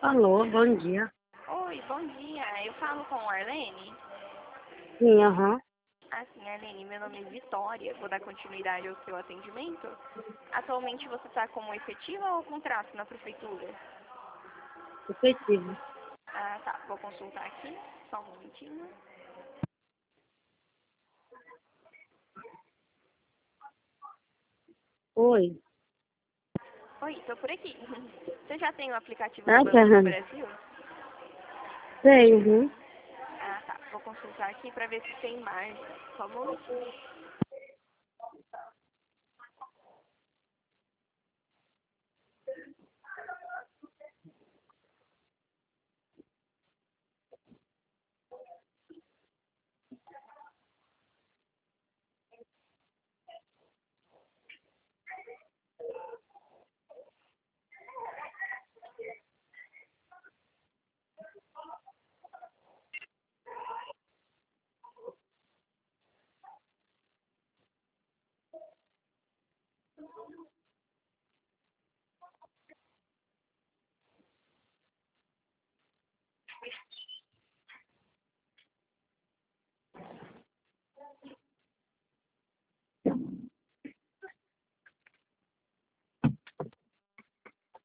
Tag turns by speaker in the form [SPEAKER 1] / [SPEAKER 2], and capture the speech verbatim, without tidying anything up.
[SPEAKER 1] Alô, bom dia.
[SPEAKER 2] Oi, bom dia. Eu falo com a Arlene.
[SPEAKER 1] Sim, aham.
[SPEAKER 2] Assim, Arlene, meu nome é Vitória. Vou dar continuidade ao seu atendimento. Atualmente você está como efetiva ou contrato na prefeitura?
[SPEAKER 1] Efetivo.
[SPEAKER 2] Ah, tá. Vou consultar aqui. Só um momentinho.
[SPEAKER 1] Oi.
[SPEAKER 2] Oi, tô por aqui. Você já tem o aplicativo do
[SPEAKER 1] Ah,
[SPEAKER 2] Banco do
[SPEAKER 1] tá.
[SPEAKER 2] Brasil?
[SPEAKER 1] Sei, uhum.
[SPEAKER 2] Ah, tá. Vou consultar aqui para ver se tem margem. Só um momentinho.